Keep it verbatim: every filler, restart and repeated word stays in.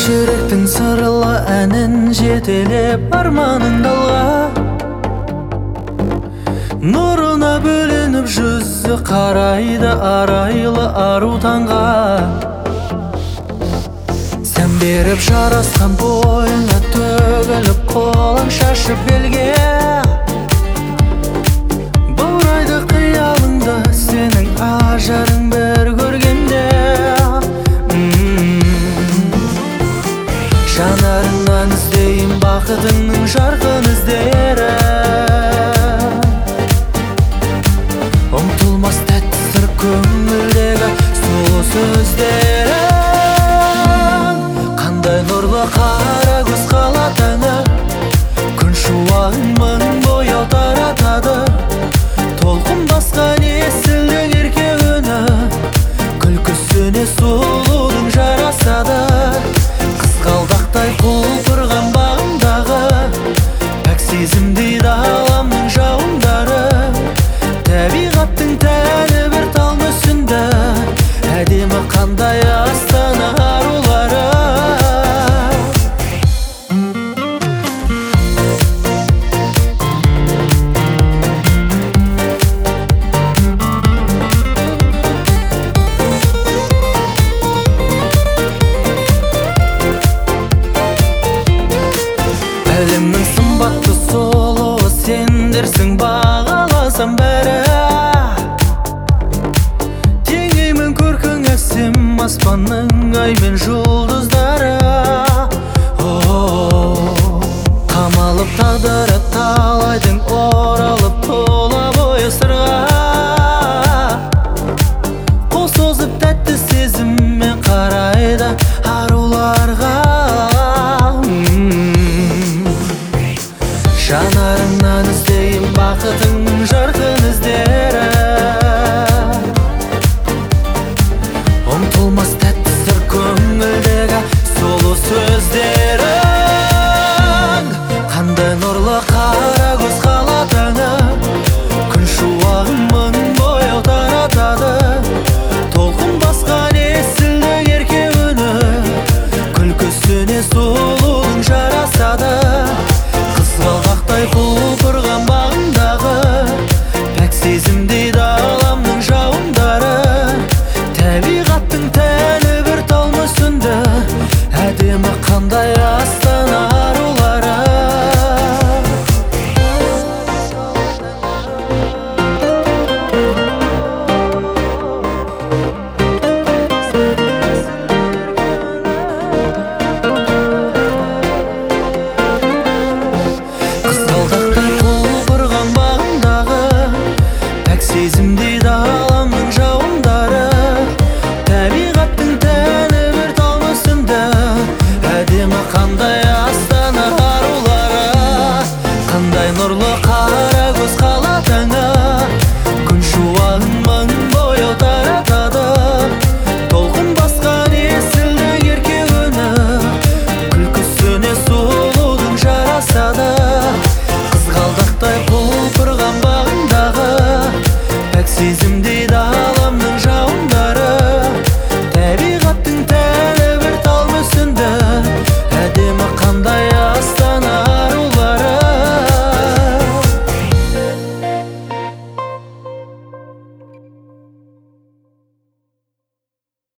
жүректің сырлы әнін жетелеп арманың далға, нұрына бөленіп жүзі қарайды арайлы ару таңға. Сән беріп жарасқан бойыңа төгіліп қолың шашып белге, баурайды қиялыңды сенің ажарың бір көргенде. Жанарыңнан іздейін бақытыңның жарқын іздері, ұмтылмас тәтті сыр көңілдегі сұлу сөздері. Қандай нұрлы қара көз қала таңы, күн шуағын мың бояу таратады. Толқын басқан есілдің ерке үні, күлкісіне сұлудың жарасады. Қызғалдақтай құлпырған бағымдағы, пәк сезімдейді аламның жауындары. Табиғаттың тәні бір тал мүсінді, әдемі қандай астана арулары. Әлемнің сымбатты сұлуы сендерсің, бағаласам бәрі. Теңеймін көркің әсем аспанның ай мен жұлдыздары. Қамалып тағдыры